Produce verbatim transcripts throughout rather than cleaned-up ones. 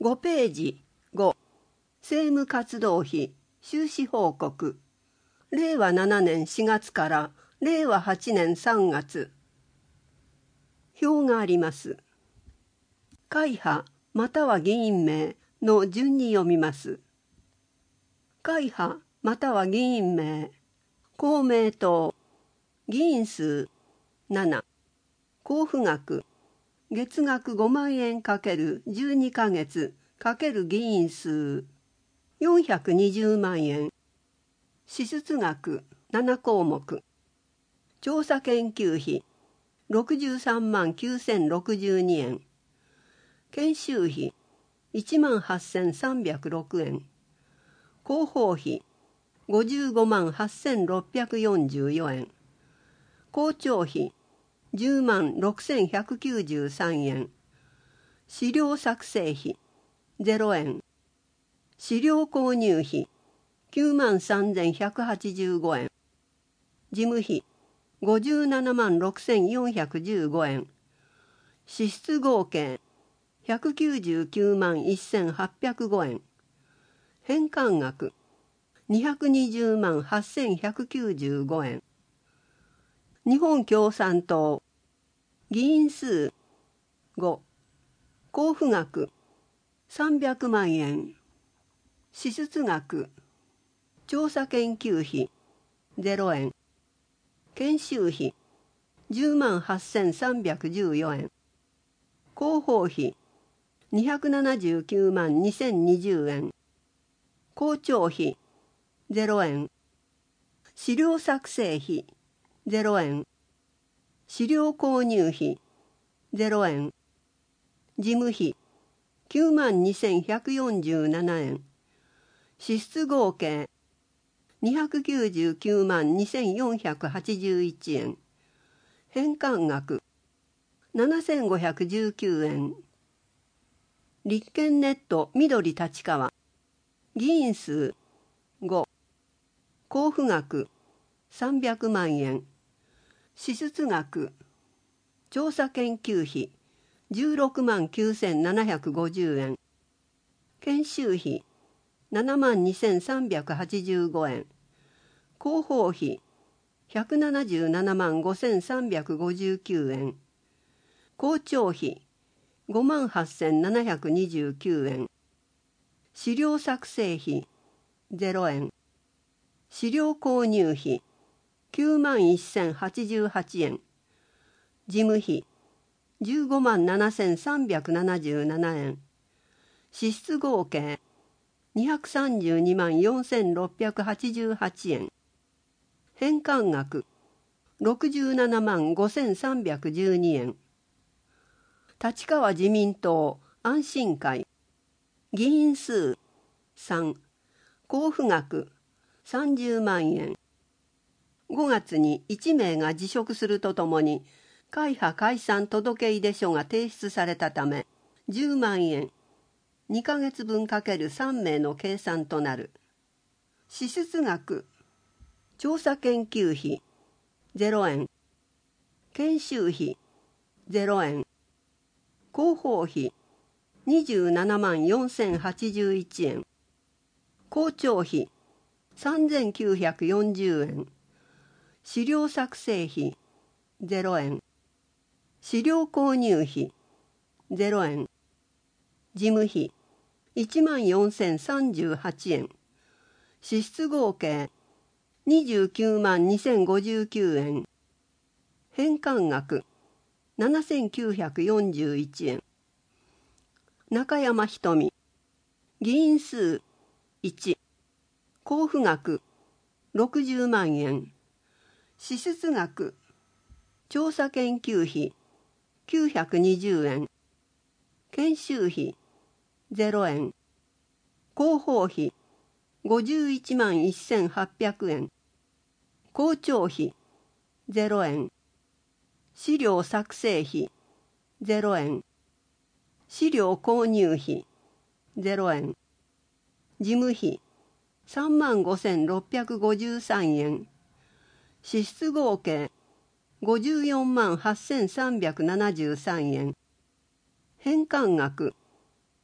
ごページご、政務活動費収支報告、れいわななねんしがつかられいわはちねんさんがつ。表があります。会派または議員名の順に読みます。会派または議員名、公明党、議員数なな、交付額、月額ごまんえん ×じゅうに ヶ月 ×議員数よんひゃくにじゅうまんえん、支出額ななこうもく、調査研究費ろくじゅうさんまんきゅうせんろくじゅうにえん、研修費いちまんはっせんさんびゃくろくえん、広報費ごじゅうごまんはっせんろっぴゃくよんじゅうよえん、校長費じゅうまんろくせんひゃくきゅうじゅうさんえん、資料作成費ゼロえん、資料購入費きゅうまんさんぜんひゃくはちじゅうごえん、事務費ごじゅうななまんろくせんよんひゃくじゅうごえん、支出合計ひゃくきゅうじゅうきゅうまんせんはっぴゃくごえん、返還額にひゃくにじゅうまんはっせんひゃくきゅうじゅうごえん、日本共産党、議員数ご、交付額さんびゃくまんえん、支出額、調査研究費ゼロえん、研修費じゅうまんはっせんさんびゃくじゅうよえん、広報費にひゃくななじゅうきゅうまんにせんにじゅうえん、校長費ゼロえん、資料作成費ゼロえん、資料購入費ゼロえん、事務費きゅうまんにせんひゃくよんじゅうななえん、支出合計にひゃくきゅうじゅうきゅうまんにせんよんひゃくはちじゅういちえん、返還額ななせんごひゃくじゅうきゅうえん、立憲ネット緑立川、議員数ご、交付額さんびゃくまんえん、支出額、調査研究費じゅうろくまんきゅうせんななひゃくごじゅうえん、研修費ななまんにせんさんびゃくはちじゅうごえん、広報費ひゃくななじゅうななまんごせんさんびゃくごじゅうきゅうえん、校長費ごまんはっせんななひゃくにじゅうきゅうえん、資料作成費ゼロえん、資料購入費きゅうまんせんはちじゅうはちえん、事務費じゅうごまんななせんさんびゃくななじゅうななえん、支出合計にひゃくさんじゅうにまんよんせんろっぴゃくはちじゅうはちえん、返還額ろくじゅうななまんごせんさんびゃくじゅうにえん、立川自民党安心会、議員数さん、交付額さんじゅうまんえん、ごがつにいちめいが辞職するとともに会派解散届出書が提出されたためじゅうまんえん、にかげつぶん ×さん 名の計算となる。支出額、調査研究費ゼロえん、研修費ゼロえん、広報費にじゅうななまんよんせんはちじゅういちえん、校長費さんぜんきゅうひゃくよんじゅうえん、資料作成費ゼロえん、資料購入費ゼロえん、事務費いちまんよんせんさんじゅうはちえん、支出合計にじゅうきゅうまんにせんごじゅうきゅうえん、返還額ななせんきゅうひゃくよんじゅういちえん、中山ひとみ、議員数いち、交付額ろくじゅうまんえん、支出額、調査研究費きゅうひゃくにじゅうえん、研修費ゼロえん、広報費ごじゅういちまんせんはっぴゃくえん、校長費ゼロえん、資料作成費ゼロえん、資料購入費ゼロえん、事務費さんまんごせんろっぴゃくごじゅうさんえん、支出合計ごじゅうよんまんはっせんさんびゃくななじゅうさんえん、返還額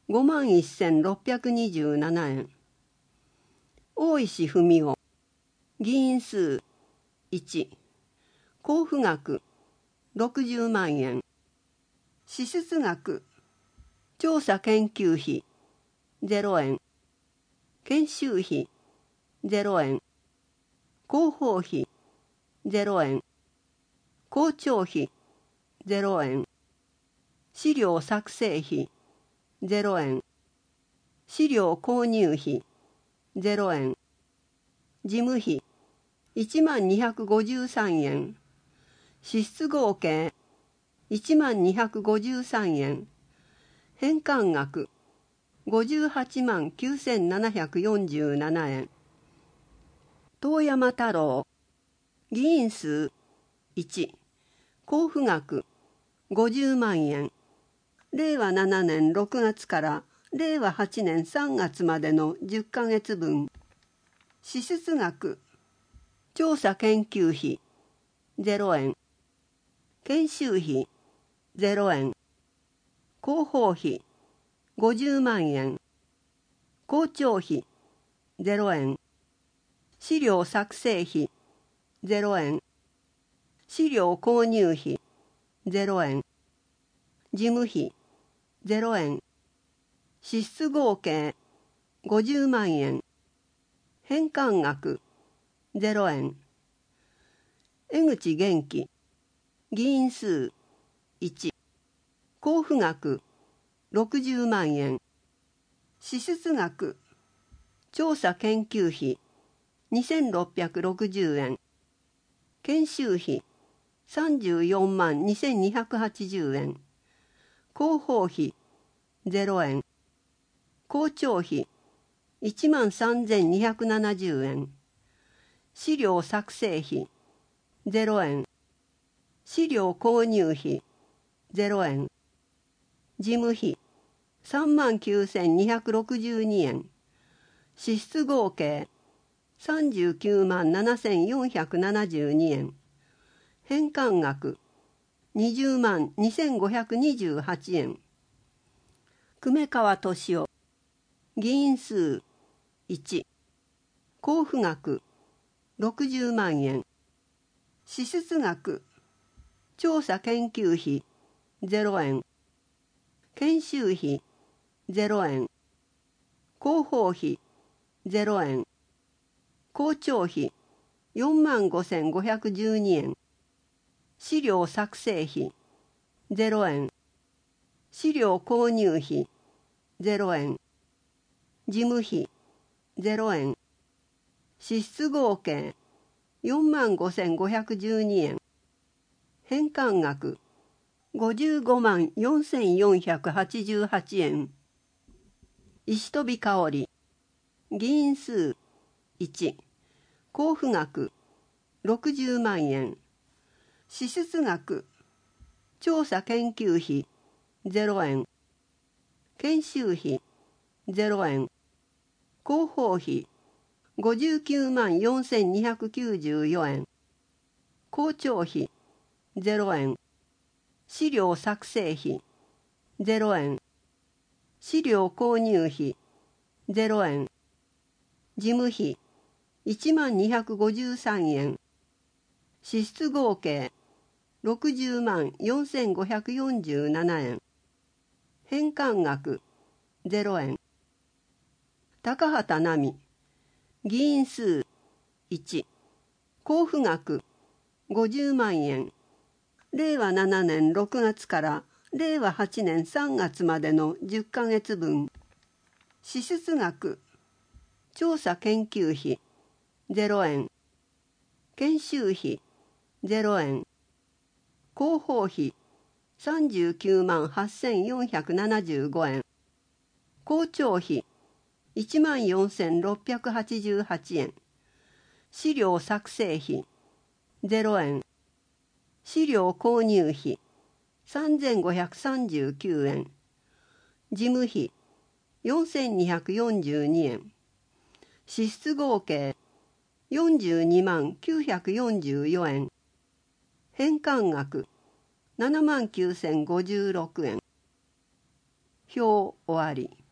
ごまんせんろっぴゃくにじゅうななえん。大石文夫、議員数いち、交付額ろくじゅうまんえん。支出額、調査研究費ゼロえん、研修費ゼロえん、広報費ゼロえん、校長費ゼロえん、資料作成費ゼロえん、資料購入費ゼロえん、事務費いちまんにひゃくごじゅうさんえん、支出合計いちまんにひゃくごじゅうさんえん、返還額ごじゅうはちまんきゅうせんななひゃくよんじゅうななえん。遠山太郎、議員数いち、交付額ごじゅうまんえん。れいわななねんろくがつかられいわはちねんさんがつまでのじゅっかげつぶん。支出額、調査研究費ゼロえん、研修費ゼロえん、広報費ごじゅうまんえん、校長費ゼロえん、資料作成費ゼロえん、資料購入費ゼロえん、事務費ゼロえん、支出合計ごじゅうまんえん、返還額ゼロえん。江口元気、議員数いち、交付額ろくじゅうまんえん、支出額、調査研究費にせんろっぴゃくろくじゅうえん、研修費さんじゅうよんまんにせんにひゃくはちじゅうえん、広報費ゼロえん、校長費いちまんさんぜんにひゃくななじゅうえん、資料作成費ゼロえん、資料購入費ゼロえん、事務費さんまんきゅうせんにひゃくろくじゅうにえん、支出合計さんじゅうきゅうまんななせんよんひゃくななじゅうにえん、返還額にじゅうまんにせんごひゃくにじゅうはちえん。久米川敏夫、議員数いち、交付額ろくじゅうまんえん、支出額、調査研究費ゼロえん、研修費ゼロえん、広報費ゼロえん、校長費よんまんごせんごひゃくじゅうにえん、資料作成費ゼロえん、資料購入費ゼロえん、事務費ゼロえん、支出合計よんまんごせんごひゃくじゅうにえん、返還額ごじゅうごまんよんせんよんひゃくはちじゅうはちえん。石飛香織、議員数いち、交付額ろくじゅうまんえん、支出額、調査研究費ゼロえん、研修費ゼロえん、広報費ごじゅうきゅうまんよんせんにひゃくきゅうじゅうよえん、校長費ゼロえん、資料作成費ゼロえん、資料購入費ゼロえん、事務費いちまんにひゃくごじゅうさんえん、支出合計ろくじゅうまんよんせんごひゃくよんじゅうななえん、返還額ゼロえん。高畑奈美、議員数いち、交付額ごじゅうまんえん。れいわななねんろくがつかられいわはちねんさんがつまでのじゅっかげつぶん。支出額、調査研究費ゼロえん、研修費ゼロえん、広報費さんじゅうきゅうまんはっせんよんひゃくななじゅうごえん、校長費いちまんよんせんろっぴゃくはちじゅうはちえん、資料作成費ゼロえん、資料購入費さんぜんごひゃくさんじゅうきゅうえん、事務費よんせんにひゃくよんじゅうにえん、支出合計よんじゅうにまんきゅうひゃくよんじゅうよえん、返還額ななまんきゅうせんごじゅうろくえん。表終わり。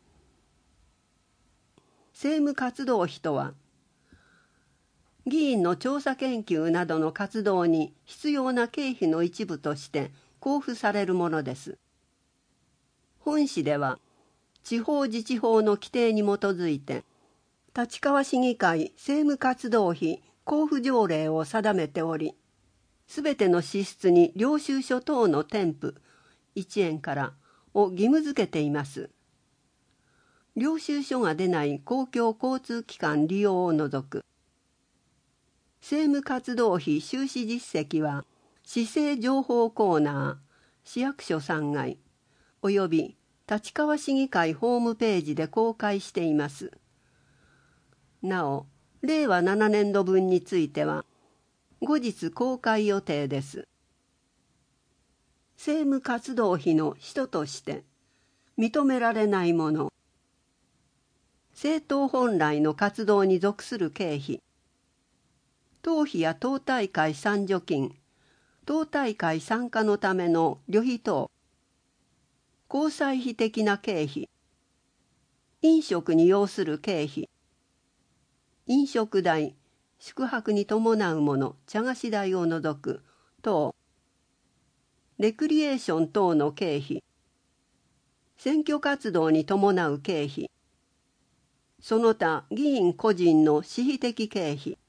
政務活動費とは、議員の調査研究などの活動に必要な経費の一部として交付されるものです。本市では、地方自治法の規定に基づいて、立川市議会政務活動費交付条例を定めており、すべての支出に領収書等の添付いちえんからを義務付けています。領収書が出ない公共交通機関利用を除く。政務活動費収支実績は、市政情報コーナー、市役所さんがい、および立川市議会ホームページで公開しています。なお、れいわななねんどぶんについては、後日公開予定です。政務活動費の使途として認められないもの、政党本来の活動に属する経費、党費や党大会参助金、党大会参加のための旅費等、交際費的な経費、飲食に要する経費、飲食代、宿泊に伴うもの、茶菓子代を除く等、レクリエーション等の経費、選挙活動に伴う経費、その他議員個人の私費的経費、